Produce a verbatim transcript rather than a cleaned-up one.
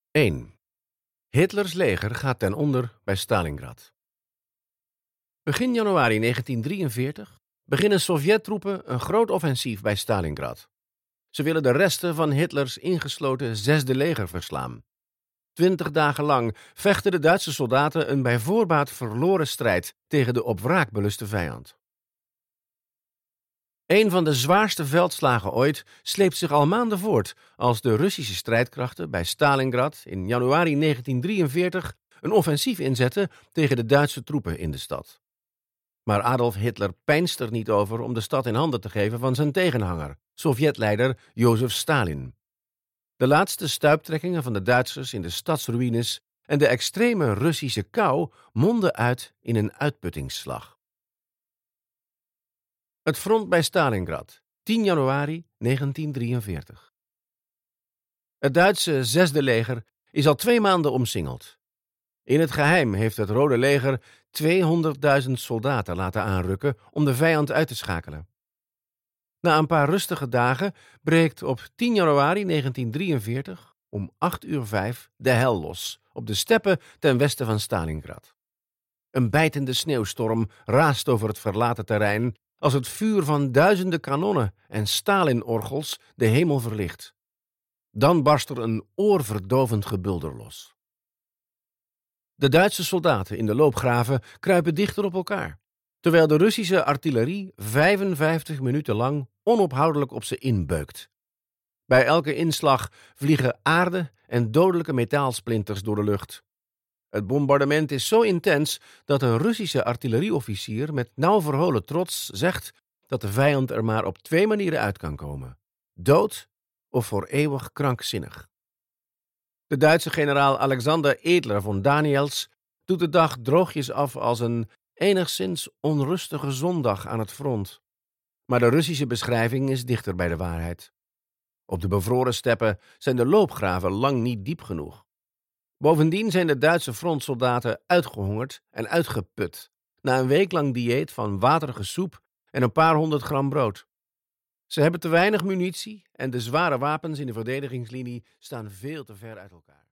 één. Hitlers leger gaat ten onder bij Stalingrad. Begin januari negentien drieënveertig beginnen Sovjettroepen een groot offensief bij Stalingrad. Ze willen de resten van Hitlers ingesloten zesde leger verslaan. Twintig dagen lang vechten de Duitse soldaten een bij voorbaat verloren strijd tegen de op wraak beluste vijand. Een van de zwaarste veldslagen ooit sleept zich al maanden voort als de Russische strijdkrachten bij Stalingrad in januari negentien drieënveertig een offensief inzetten tegen de Duitse troepen in de stad. Maar Adolf Hitler peinst er niet over om de stad in handen te geven van zijn tegenhanger, Sovjetleider Jozef Stalin. De laatste stuiptrekkingen van de Duitsers in de stadsruïnes en de extreme Russische kou mondden uit in een uitputtingsslag. Het front bij Stalingrad, tien januari negentien drieënveertig. Het Duitse zesde leger is al twee maanden omsingeld. In het geheim heeft het Rode Leger tweehonderdduizend soldaten laten aanrukken om de vijand uit te schakelen. Na een paar rustige dagen breekt op tien januari negentien drieënveertig om acht uur vijf de hel los op de steppen ten westen van Stalingrad. Een bijtende sneeuwstorm raast over het verlaten terrein als het vuur van duizenden kanonnen en Stalinorgels de hemel verlicht. Dan barst er een oorverdovend gebulder los. De Duitse soldaten in de loopgraven kruipen dichter op elkaar, terwijl de Russische artillerie vijfenvijftig minuten lang onophoudelijk op ze inbeukt. Bij elke inslag vliegen aarde en dodelijke metaalsplinters door de lucht. Het bombardement is zo intens dat een Russische artillerieofficier met nauw verholen trots zegt dat de vijand er maar op twee manieren uit kan komen: dood of voor eeuwig krankzinnig. De Duitse generaal Alexander Edler von Daniels doet de dag droogjes af als een enigszins onrustige zondag aan het front. Maar de Russische beschrijving is dichter bij de waarheid. Op de bevroren steppen zijn de loopgraven lang niet diep genoeg. Bovendien zijn de Duitse frontsoldaten uitgehongerd en uitgeput na een weeklang dieet van waterige soep en een paar honderd gram brood. Ze hebben te weinig munitie en de zware wapens in de verdedigingslinie staan veel te ver uit elkaar.